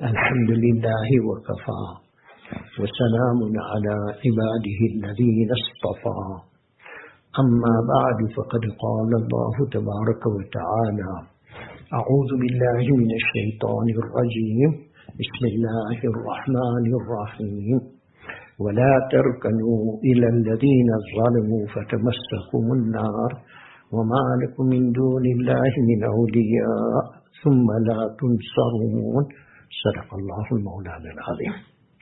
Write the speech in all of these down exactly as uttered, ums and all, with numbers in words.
الحمد لله وكفى وسلام على عباده الذين اصطفى أما بعد فقد قال الله تبارك وتعالى أعوذ بالله من الشيطان الرجيم بسم الله الرحمن الرحيم ولا تركنوا إلى الذين ظلموا فتمسكم النار وما لكم من دون الله من أولياء ثم لا تنصرون صدق الله المولانا العظيم.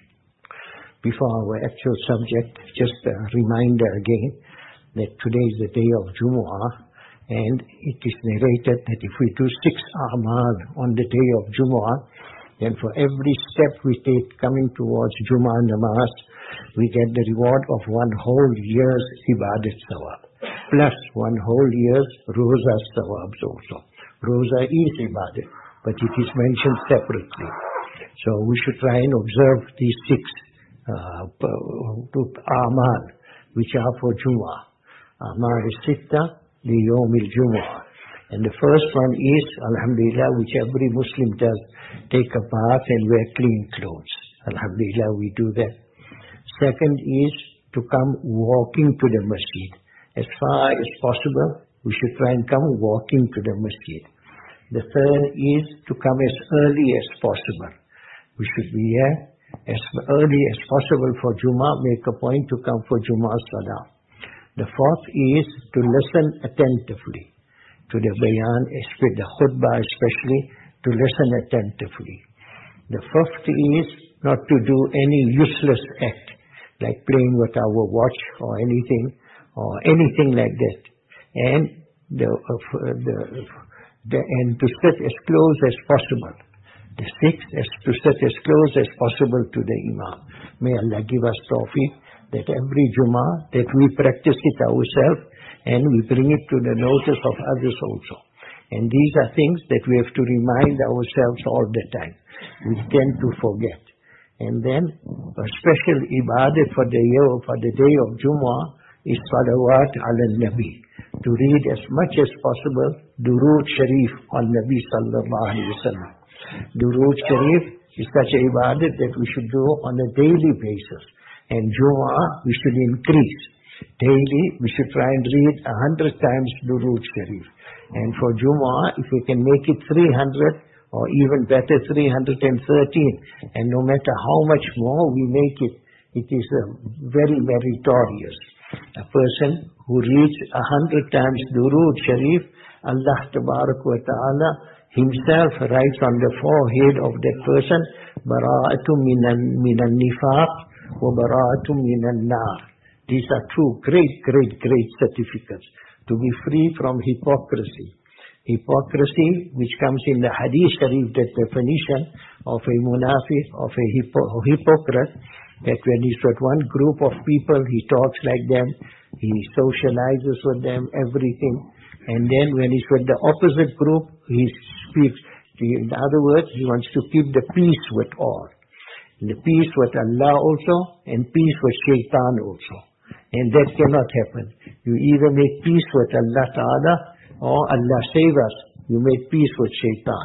Before our actual subject, just a reminder again that today is the day of Jumu'ah, and it is narrated that if we do six a'mal on the day of Jumu'ah, then for every step we take coming towards Jumu'ah namaz, we get the reward of one whole year's ibadat sawab, plus one whole year's roza sawabs also. Roza is ibadat, but it is mentioned separately. So we should try and observe these six uh, a'mal, which are for Jumu'ah. A'mal sitta li yawm al-Jumu'ah. And the first one is, alhamdulillah, which every Muslim does, take a bath and wear clean clothes. Alhamdulillah, we do that. Second is to come walking to the masjid. As far as possible, we should try and come walking to the masjid. The third is to come as early as possible. We should be here as early as possible for Jummah, make a point to come for Jummah Salah. The fourth is to listen attentively to the bayan, the khutbah especially, to listen attentively. The fifth is not to do any useless act, like playing with our watch or anything, or anything like that. And the, uh, the, the and to sit as close as possible. The sixth is to sit as close as possible to the Imam. May Allah give us tawfiq that every Jummah that we practice it ourselves and we bring it to the notice of others also. And these are things that we have to remind ourselves all the time. We tend to forget. And then a special ibadat for the year, for the day of Jummah is salawat ala nabi. To read as much as possible Durood Sharif on Nabi sallallahu alayhi wa sallam. Durood Sharif is such a ibadat that we should do on a daily basis. And Jumu'ah we should increase. Daily we should try and read a hundred times Durood Sharif. And for Jumu'ah, if we can make it three hundred, or even better three hundred thirteen, and no matter how much more we make it, it is uh, very meritorious. A person who reads a hundred times Durood Sharif, Allah Tabarak wa Ta'ala Himself writes on the forehead of that person, Bara'atum minan minan nifaq wa bara'atum minan nar. These are two great, great, great certificates. To be free from hypocrisy. Hypocrisy, which comes in the Hadith Sharif, that definition of a munafiq, of a hypo- hypocrite, that when he's with one group of people, he talks like them, he socializes with them, everything. And then when he's with the opposite group, he speaks. In other words, he wants to keep the peace with all. The peace with Allah also, and peace with Shaitan also. And that cannot happen. You either make peace with Allah Ta'ala, or Allah save us, you make peace with Shaitan.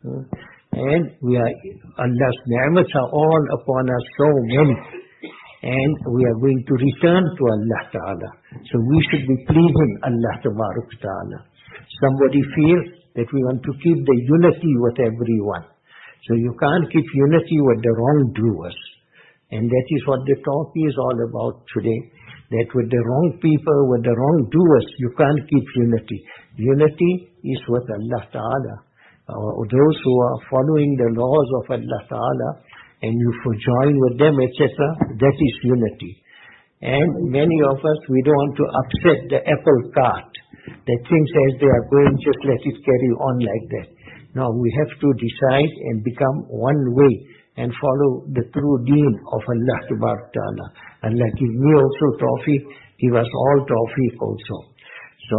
And we are, Allah's ni'mats are all upon us, so many. And we are going to return to Allah Ta'ala. So we should be pleasing Allah Ta'ala. Somebody feels that we want to keep the unity with everyone. So you can't keep unity with the wrongdoers. And that is what the talk is all about today. That with the wrong people, with the wrongdoers, you can't keep unity. Unity is with Allah Ta'ala. Uh, those who are following the laws of Allah Ta'ala, and you join with them, et cetera, that is unity. And many of us, we don't want to upset the apple cart. That things as they are going, just let it carry on like that. Now we have to decide and become one way and follow the true deen of Allah Ta'ala. Allah give me also tawfiq, give us all tawfiq also. So,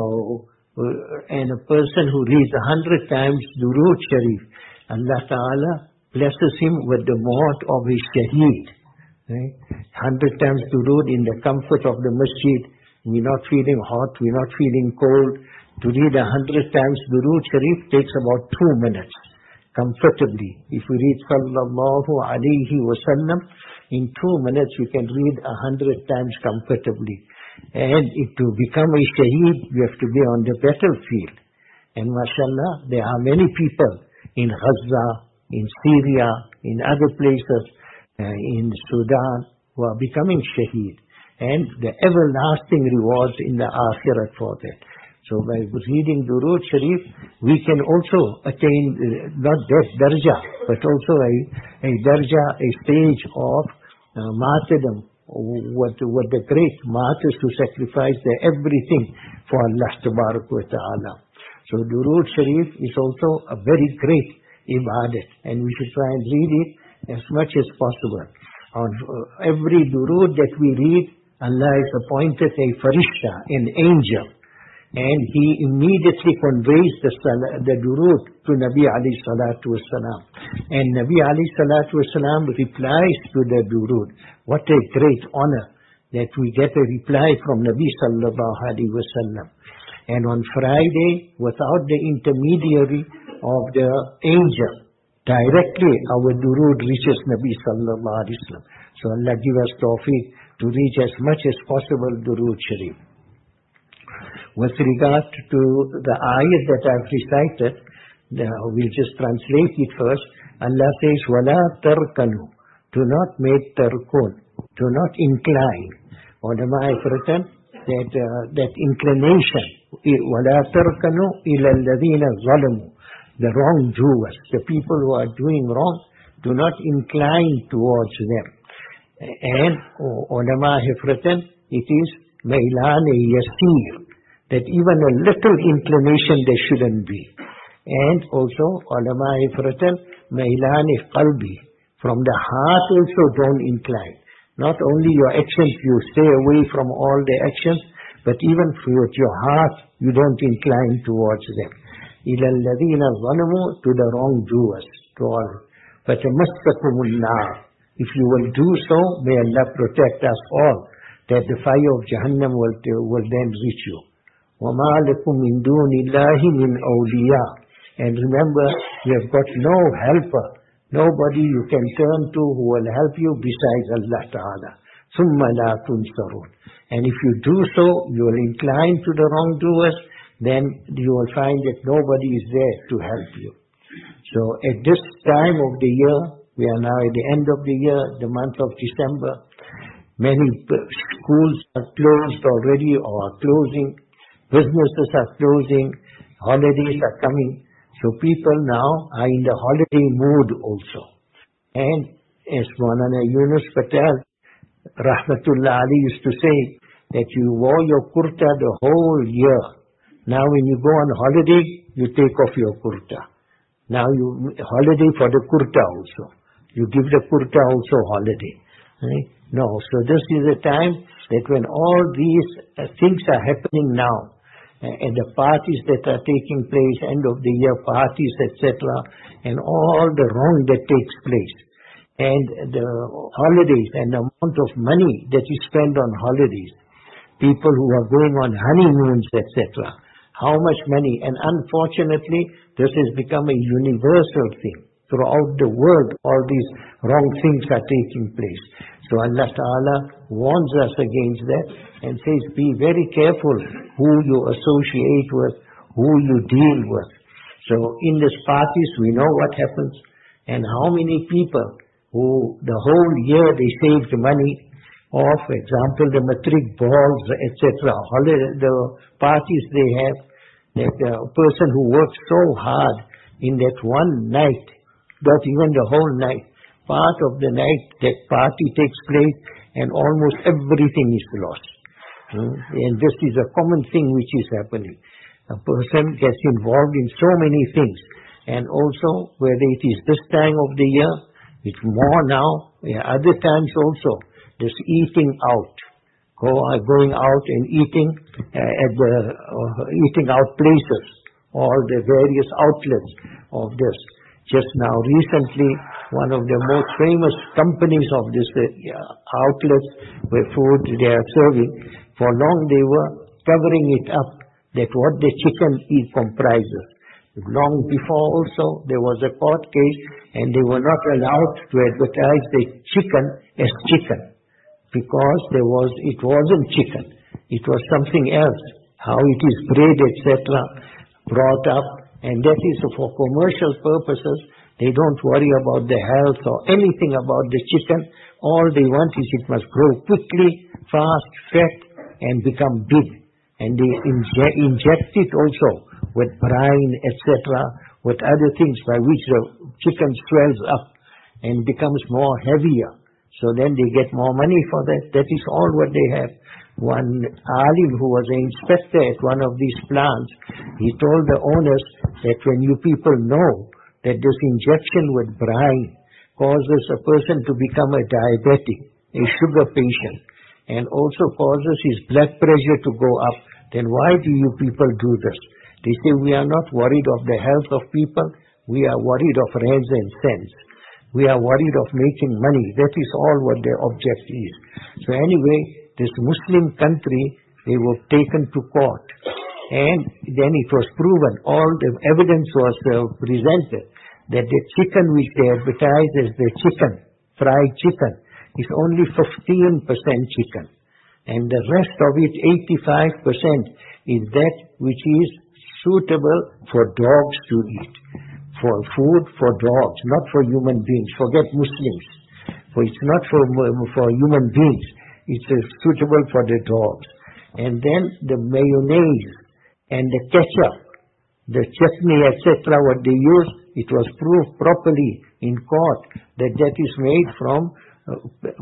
uh, and a person who reads a hundred times Durood Sharif, Allah Ta'ala blesses him with the maut of his shaheed. Right? Hundred times Durood in the comfort of the masjid. We're not feeling hot, we're not feeling cold. To read a hundred times Durood Sharif takes about two minutes. comfortably. If we read Sallallahu Alaihi Wasallam, in two minutes we can read a hundred times comfortably. And if to become a shaheed, we have to be on the battlefield. And mashallah, there are many people in Gaza, in Syria, in other places, uh, in Sudan, who are becoming shaheed. And the everlasting rewards in the akhirat for that. So by reading Durood Sharif, we can also attain uh, not that darja, but also a, a darja, a stage of uh, martyrdom, what, what the great martyrs who sacrifice their everything for Allah Tabarak wa Ta'ala. So Durood Sharif is also a very great ibadat, and we should try and read it as much as possible. On uh, every Durood that we read, Allah has appointed a farishta, an angel, and he immediately conveys the, the Durood to Nabi alayhi salatu wasalam. And Nabi alayhi salatu wasalam replies to the Durood. What a great honor that we get a reply from Nabi sallallahu alayhi wasallam. And on Friday, without the intermediary of the angel, directly our Durood reaches Nabi sallallahu alayhi wasallam. So Allah give us tawfiq to reach as much as possible Durood Sharif. With regard to the ayat that I've recited, uh, we'll just translate it first. Allah says, وَلَا تَرْكَنُوا. Do not make tarkun. Do not incline. Ulama have written that, uh, that inclination, وَلَا تَرْكَنُوا إِلَى الَّذِينَ ظَلَمُوا. The wrongdoers, the people who are doing wrong, do not incline towards them. And ulama have written, it is مَيْلَانِ يَسِيرٌ. That even a little inclination there shouldn't be. And also, ulama have written, مَيْلَانِ قَلْبِ. From the heart also don't incline. Not only your actions, you stay away from all the actions, but even with your heart, you don't incline towards them. إِلَى الَّذِينَ ظَلَمُوا. To the wrongdoers. To all. فَتَمَسَّكُمُ النَّارِ. If you will do so, may Allah protect us all, that the fire of Jahannam will, will then reach you. وَمَا لَكُمْ مِن دُونِ اللَّهِ مِنْ أَوْلِيَاءَ. And remember, you have got no helper, nobody you can turn to who will help you besides Allah Ta'ala. ثُمَّ لَا تُنْصَرُونَ. And if you do so, you will incline to the wrongdoers, then you will find that nobody is there to help you. So at this time of the year, we are now at the end of the year, the month of December, many schools are closed already or are closing. Businesses are closing, holidays are coming, so people now are in the holiday mood also. And as Maulana Yunus Patel, Rahmatullah Ali, used to say, that you wore your kurta the whole year. Now when you go on holiday, you take off your kurta. Now you holiday for the kurta also. You give the kurta also holiday. Right? No, so this is a time that when all these uh, things are happening now, and the parties that are taking place, end of the year parties, et cetera, and all the wrong that takes place, and the holidays and the amount of money that is spent on holidays, people who are going on honeymoons, et cetera, how much money, and unfortunately, this has become a universal thing. Throughout the world, all these wrong things are taking place. So Allah Ta'ala warns us against that and says, be very careful who you associate with, who you deal with. So in these parties, we know what happens, and how many people who the whole year they saved money, or for example, the matric balls, et cetera, the parties they have, that a person who works so hard in that one night, not even the whole night, part of the night that party takes place and almost everything is lost. Hmm? And this is a common thing which is happening. A person gets involved in so many things. And also, whether it is this time of the year, it's more now, other times also, this eating out. Go, uh, going out and eating uh, at the uh, eating out places, all the various outlets of this. Just now, recently, one of the most famous companies of this uh, outlets where food they are serving, for long they were covering it up, that what the chicken eat comprises. Long before also, there was a court case and they were not allowed to advertise the chicken as chicken because there was, it wasn't chicken. It was something else. How it is bred, et cetera, brought up, and that is for commercial purposes. They don't worry about the health or anything about the chicken. All they want is it must grow quickly, fast, fat, and become big. And they inject, inject it also with brine, et cetera, with other things by which the chicken swells up and becomes more heavier. So then they get more money for that. That is all what they have. One alim who was an inspector at one of these plants, he told the owners that when you people know that this injection with brine causes a person to become a diabetic, a sugar patient, and also causes his blood pressure to go up, then why do you people do this? They say we are not worried of the health of people, we are worried of rands and cents. We are worried of making money. That is all what their object is. So anyway, this Muslim country, they were taken to court. And then it was proven, all the evidence was uh, presented, that the chicken which they advertise as the chicken, fried chicken, is only fifteen percent chicken. And the rest of it, eighty-five percent, is that which is suitable for dogs to eat. For food for dogs, not for human beings. Forget Muslims. For it's not for, for human beings. It's uh, suitable for the dogs. And then the mayonnaise and the ketchup, the chutney, et cetera, what they use, it was proved properly in court that that is made from uh,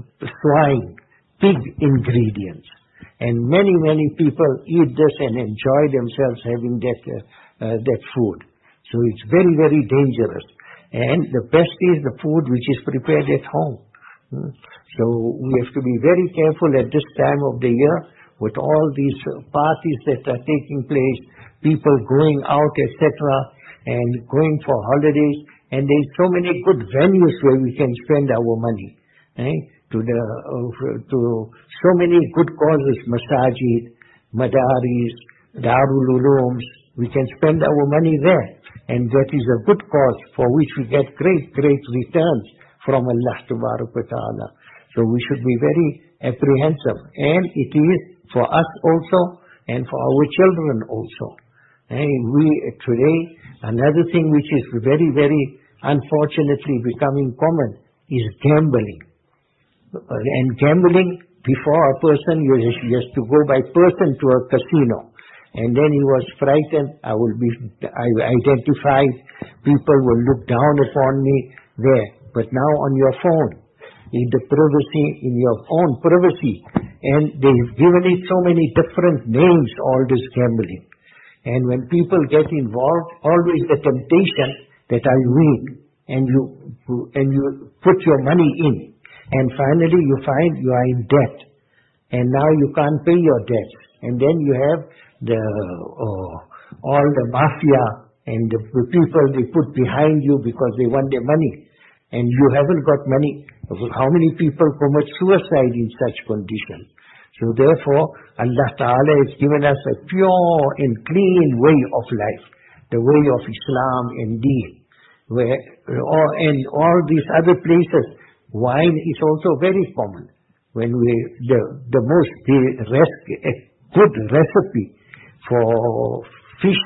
swine, pig ingredients. And many, many people eat this and enjoy themselves having that, uh, uh, that food. So it's very, very dangerous. And the best is the food which is prepared at home. Hmm. So we have to be very careful at this time of the year with all these parties that are taking place, people going out, et cetera, and going for holidays. And there's so many good venues where we can spend our money. Eh? To the uh, to so many good causes, masajid, madaris, darul ulooms. We can spend our money there. And that is a good cause for which we get great, great returns from Allah Tabarak wa Ta'ala. So we should be very apprehensive. And it is for us also and for our children also. And we today, another thing which is very, very unfortunately becoming common is gambling. And gambling, before a person used to go by person to a casino. And then he was frightened. I will be I identified. People will look down upon me there. But now on your phone, in the privacy, in your own privacy, and they've given it so many different names, all this gambling. And when people get involved, always the temptation that I win, and you and you put your money in, and finally you find you are in debt, and now you can't pay your debts, and then you have the uh, all the mafia and the people they put behind you because they want their money, and you haven't got money. How many people commit suicide in such conditions? So therefore, Allah Ta'ala has given us a pure and clean way of life, the way of Islam and Deen, where or and all these other places, wine is also very common. When we the the most the rest, a good recipe for fish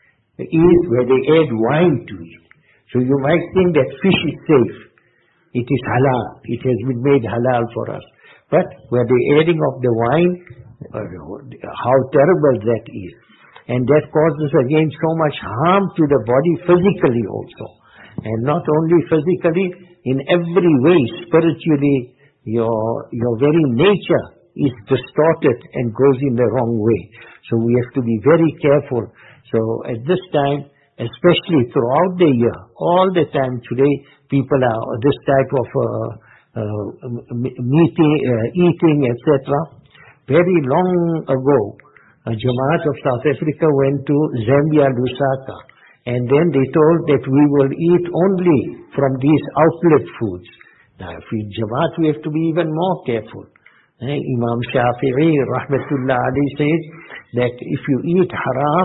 is where they add wine to it. So you might think that fish is safe. It is halal. It has been made halal for us. But where the adding of the wine, uh, how terrible that is. And that causes again so much harm to the body physically also. And not only physically, in every way, spiritually, your, your very nature is distorted and goes in the wrong way. So we have to be very careful. So at this time, especially throughout the year, all the time today, people are this type of uh, uh, meeting, uh, eating, et cetera. Very long ago, a Jamaat of South Africa went to Zambia, Lusaka, and then they told that we will eat only from these outlet foods. Now, if we Jamaat, we have to be even more careful. Imam Shafi'i, rahmatullah alayhi, says that if you eat haram,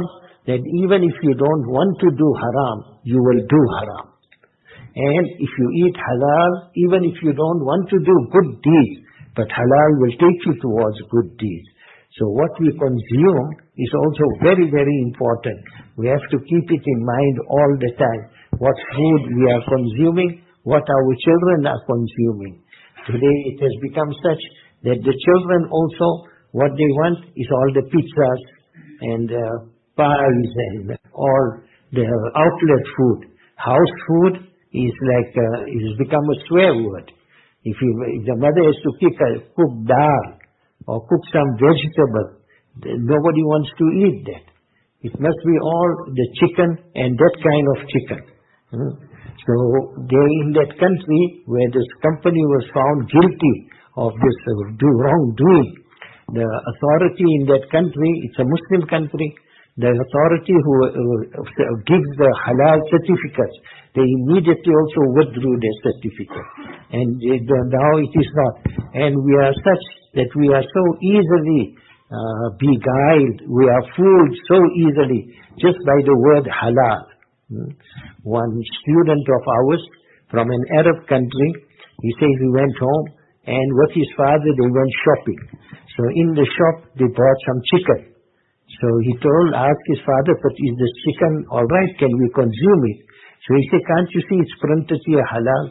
that even if you don't want to do haram, you will do haram. And if you eat halal, even if you don't want to do good deeds, but halal will take you towards good deeds. So what we consume is also very, very important. We have to keep it in mind all the time. What food we are consuming, what our children are consuming. Today it has become such that the children also, what they want is all the pizzas and uh, pies and all the outlet food. House food is like, uh, it has become a swear word. If, you, if the mother has to cook, a, cook dal or cook some vegetable, nobody wants to eat that. It must be all the chicken and that kind of chicken. Hmm? So they in that country where this company was found guilty of this uh, do wrongdoing, the authority in that country, it's a Muslim country, the authority who uh, gives the halal certificates, they immediately also withdrew their certificate. And uh, now it is not. And we are such that we are so easily uh, beguiled, we are fooled so easily just by the word halal. Hmm? One student of ours from an Arab country, he says he went home and with his father they went shopping. So in the shop they bought some chicken. So he told, asked his father, but is this chicken all right? Can we consume it? So he said, can't you see it's printed here halal?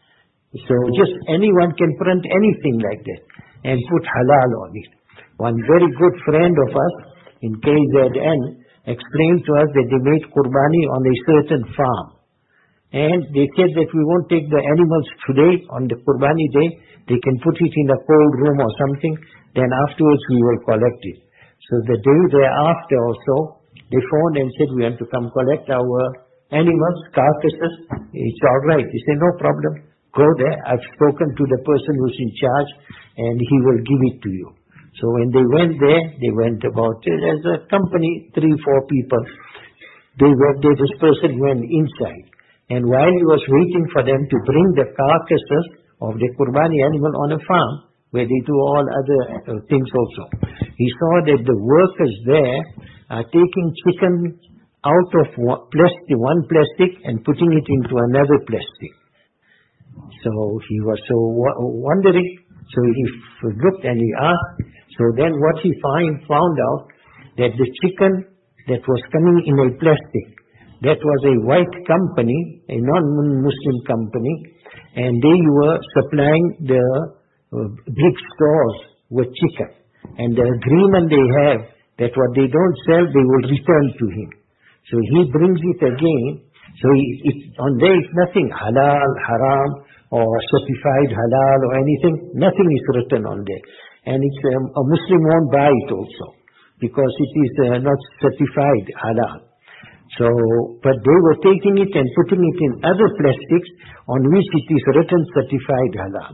So just anyone can print anything like that and put halal on it. One very good friend of us in K Z N explained to us that they made Qurbani on a certain farm. And they said that we won't take the animals today on the Qurbani day. They can put it in a cold room or something. Then afterwards we will collect it. So the day thereafter also, they phoned and said, we have to come collect our animals, carcasses. It's all right. He said, no problem. Go there. I've spoken to the person who's in charge and he will give it to you. So when they went there, they went about, as a company, three, four people. They went there, this person went inside. And while he was waiting for them to bring the carcasses of the Qurbani animal on a farm, where they do all other uh, things also, he saw that the workers there are taking chicken out of one plastic, one plastic and putting it into another plastic. So he was so wondering. So he looked and he asked. So then what he find, found out that the chicken that was coming in a plastic, that was a white company, a non-Muslim company, and they were supplying the uh, big stores with chicken. And the agreement they have that what they don't sell, they will return to him. So he brings it again. So he, it, on there is nothing halal, haram, or certified halal or anything. Nothing is written on there. And it's um, a Muslim won't buy it also because it is uh, not certified halal. So, but they were taking it and putting it in other plastics on which it is written certified halal.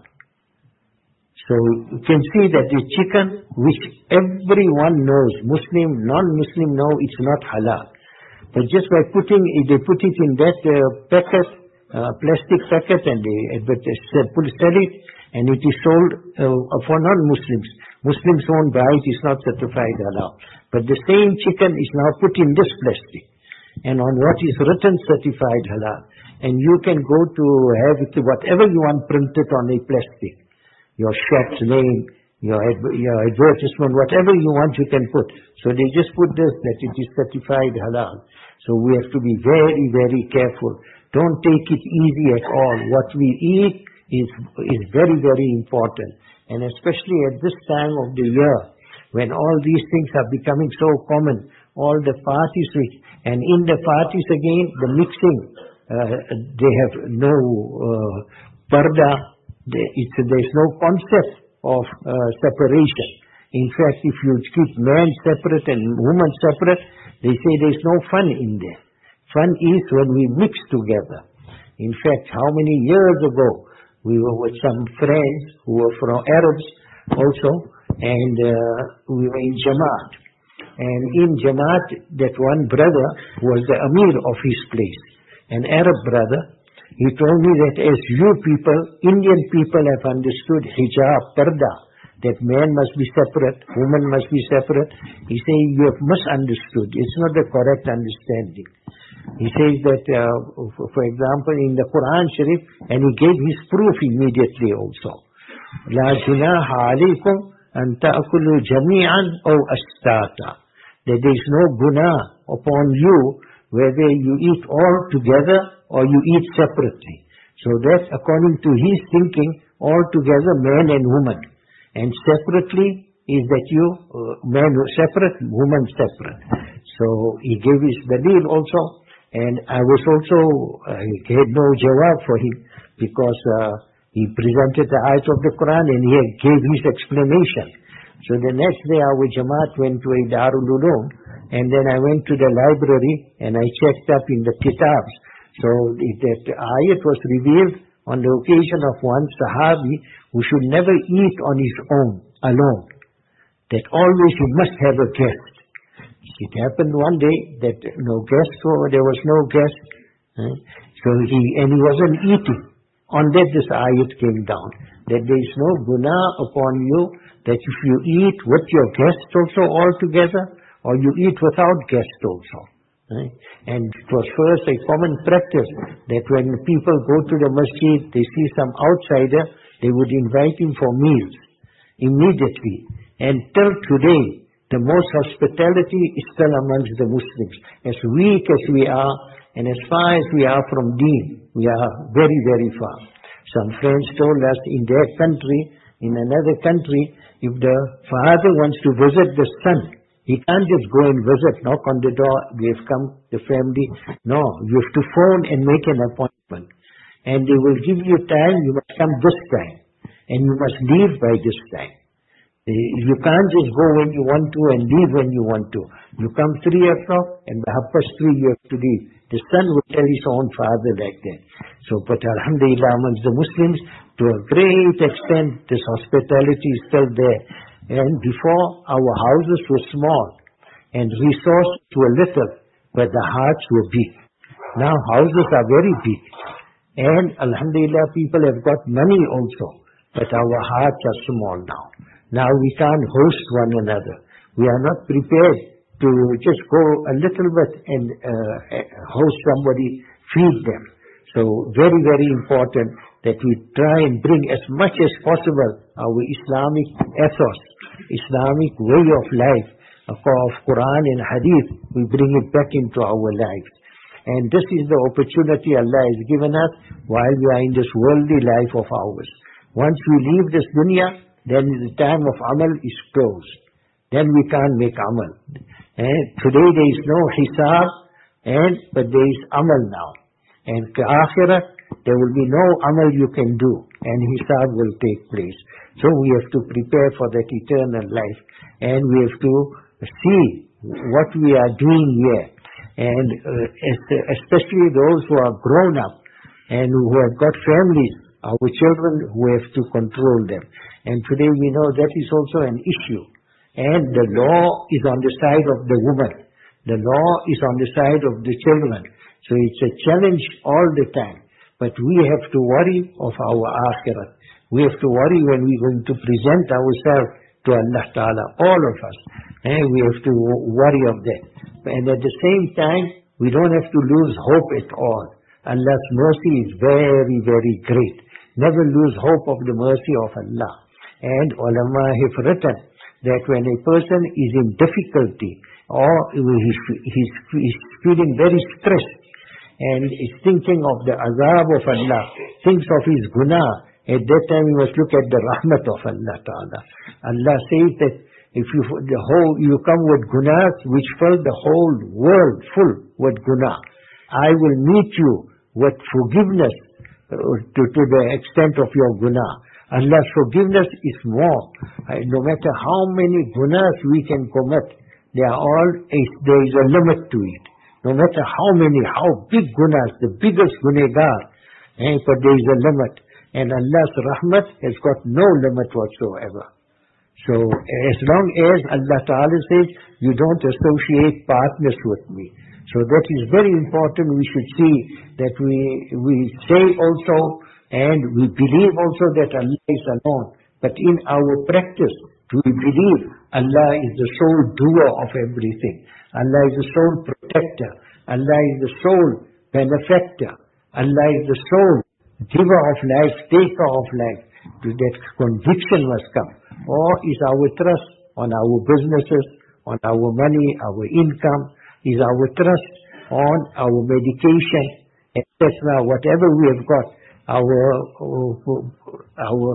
So you can see that the chicken, which everyone knows, Muslim, non-Muslim know it's not halal. But just by putting it, they put it in that uh, packet, uh, plastic packet, and they sell it, and it is sold uh, for non-Muslims. Muslims won't buy it, it's not certified halal. But the same chicken is now put in this plastic, and on what is written certified halal. And you can go to have it, whatever you want printed on a plastic. Your shop's name, your, ad- your advertisement, whatever you want you can put. So they just put this, that it is certified halal. So we have to be very, very careful. Don't take it easy at all. What we eat is, is very, very important. And especially at this time of the year, when all these things are becoming so common, all the parties, which, and in the parties again, the mixing, uh, they have no uh, parda. There is, there's no concept of uh, separation. In fact, if you keep man separate and woman separate, they say there's no fun in there. Fun is when we mix together. In fact, how many years ago, we were with some friends who were from Arabs also, and uh, we were in Jamaat. And in Jamaat, that one brother was the Amir of his place, an Arab brother. He told me that as you people, Indian people have understood hijab, parda, that man must be separate, woman must be separate. He says you have misunderstood. It's not the correct understanding. He says that, uh, for example, in the Quran Sharif, and he gave his proof immediately also. La junaha alaykum an ta'kulu jami'an aw astata. That there is no guna upon you whether you eat all together or you eat separately. So that according to his thinking, all together man and woman. And separately is that you, uh, man separate, woman separate. So he gave his dalil also. And I was also, I uh, had no jawab for him because uh, he presented the ayat of the Quran and he gave his explanation. So the next day our Jamaat went to a Darul Uloom and then I went to the library and I checked up in the kitabs. So it, that ayat was revealed on the occasion of one Sahabi who should never eat on his own, alone. That always he must have a guest. It happened one day that no guest, so there was no guest. Eh? So he, and he wasn't eating. On that this ayat came down. That there is no guna upon you, that if you eat with your guests also all together, or you eat without guests also. Eh? And it was first a common practice that when people go to the masjid, they see some outsider, they would invite him for meals immediately. And till today, the most hospitality is still amongst the Muslims. As weak as we are, and as far as we are from Deen, we are very, very far. Some friends told us in their country, in another country, if the father wants to visit the son, he can't just go and visit, knock on the door, we have come, the family. No, you have to phone and make an appointment. And they will give you time, you must come this time. And you must leave by this time. You can't just go when you want to and leave when you want to. You come three o'clock and by half past three you have to leave. The son will tell his own father like that. So, but alhamdulillah amongst the Muslims, to a great extent, this hospitality is still there. And before, our houses were small and resources were little, but the hearts were big. Now houses are very big. And alhamdulillah, people have got money also, but our hearts are small now. Now we can't host one another. We are not prepared to just go a little bit and uh, host somebody, feed them. So very, very important that we try and bring as much as possible our Islamic ethos, Islamic way of life, of Quran and Hadith, we bring it back into our lives. And this is the opportunity Allah has given us while we are in this worldly life of ours. Once we leave this dunya, then the time of amal is closed. Then we can't make amal. And today there is no hisab, and but there is amal now. And akhirat, there will be no amal you can do, and hisab will take place. So we have to prepare for that eternal life, and we have to see what we are doing here. And uh, especially those who are grown up and who have got families, our children, who have to control them. And today we know that is also an issue. And the law is on the side of the woman. The law is on the side of the children. So it's a challenge all the time. But we have to worry of our akhirat. We have to worry when we're going to present ourselves to Allah Ta'ala, all of us. And we have to worry of that. And at the same time, we don't have to lose hope at all. Allah's mercy is very, very great. Never lose hope of the mercy of Allah. And ulama have written that when a person is in difficulty or he's, he's, he's feeling very stressed and is thinking of the azab of Allah, thinks of his guna, at that time you must look at the rahmat of Allah Ta'ala. Allah says that if you the whole you come with gunas which fill the whole world full with guna, I will meet you with forgiveness to, to the extent of your guna. Allah's forgiveness is more. No matter how many gunas we can commit, they are all, there is a limit to it. No matter how many, how big gunas, the biggest gunegar, eh, but there is a limit. And Allah's rahmat has got no limit whatsoever. So as long as Allah Ta'ala says, you don't associate partners with me. So that is very important. We should see that we, we say also, and we believe also that Allah is alone. But in our practice, do we believe Allah is the sole doer of everything? Allah is the sole protector. Allah is the sole benefactor. Allah is the sole giver of life, taker of life. That conviction must come. Or is our trust on our businesses, on our money, our income? Is our trust on our medication, et cetera? Whatever we have got, our our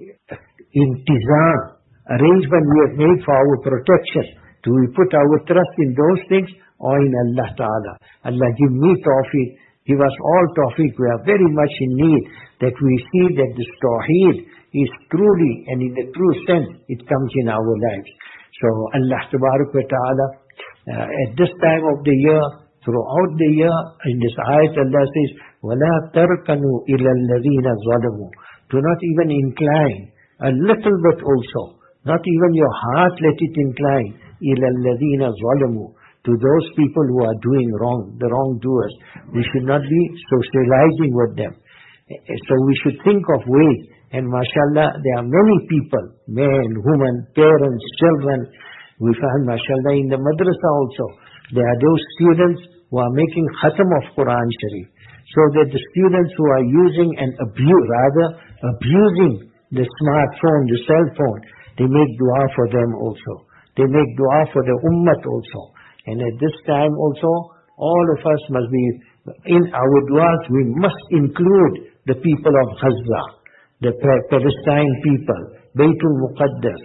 intizam, arrangement we have made for our protection. Do we put our trust in those things or in Allah Ta'ala? Allah give me tawfiq, give us all tawfiq. We are very much in need that we see that this tawheed is truly and in the true sense it comes in our lives. So Allah Ta'ala, uh, at this time of the year, throughout the year, in this ayat Allah says, وَلَا تَرْكَنُوا إِلَى الَّذِينَ ظَلَمُوا. Do not even incline, a little bit also, not even your heart let it incline, إِلَى الَّذِينَ ظَلَمُوا, to those people who are doing wrong, the wrongdoers. We should not be socializing with them. So we should think of ways, and mashallah, there are many people, men, women, parents, children. We find mashallah in the madrasa also, there are those students who are making khatam of Quran Sharif, so that the students who are using and abuse, rather abusing the smartphone, the cell phone, they make dua for them also. They make dua for the ummah also. And at this time also, all of us must be, in our duas, we must include the people of Gaza, the Palestine people, Baytul Muqaddas,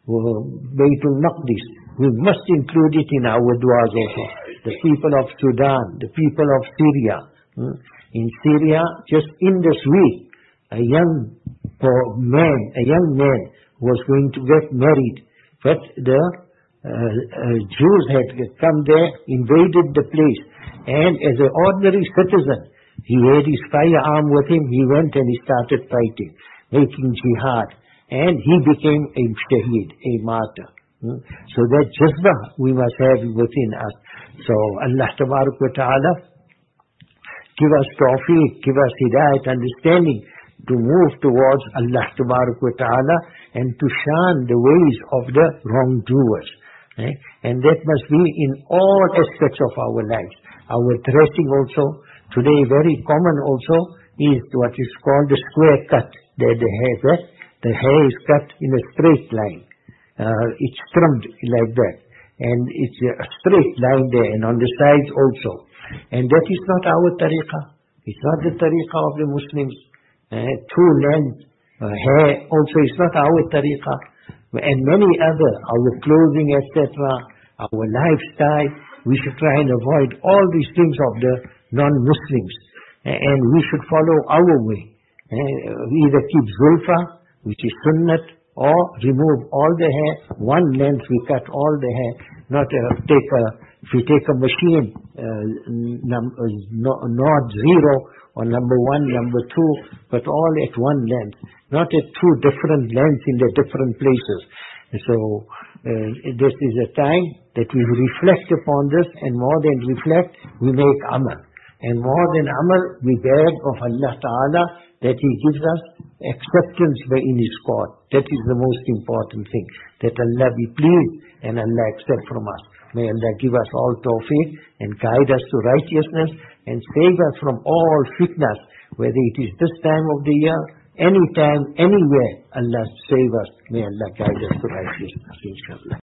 Baytul Maqdis. We must include it in our duas also. The people of Sudan, the people of Syria. In Syria, just in this week, a young man, a young man was going to get married, but the uh, uh, Jews had come there, invaded the place, and as an ordinary citizen, he had his firearm with him. He went and he started fighting, making jihad, and he became a shaheed, a martyr. Hmm? So that jazba we must have within us. So Allah Ta'ala give us tawfiq, give us hidayat, understanding to move towards Allah Ta'ala and to shun the ways of the wrongdoers. Eh? And that must be in all aspects of our lives. Our dressing also, today very common also, is what is called the square cut. The, the hair, that, the hair is cut in a straight line. Uh, it's trimmed like that. And it's a straight line there, and on the sides also. And that is not our tariqah. It's not the tariqah of the Muslims. Uh, two length uh, hair also is not our tariqah. And many other, our clothing, et cetera, our lifestyle, we should try and avoid all these things of the non-Muslims. Uh, and we should follow our way. Uh, we either keep zulfa, which is sunnat, or remove all the hair, one length we cut all the hair, not uh, take a, if we take a machine, uh, num, uh, no, not zero, or number one, number two, but all at one length, not at two different lengths in the different places. So, uh, this is a time that we reflect upon this, and more than reflect, we make amal. And more than amal, we beg of Allah Ta'ala that He gives us acceptance by in His court. That is the most important thing. That Allah be pleased and Allah accept from us. May Allah give us all tawfiq and guide us to righteousness and save us from all fitnas, whether it is this time of the year, any time, anywhere. Allah save us. May Allah guide us to righteousness, inshallah.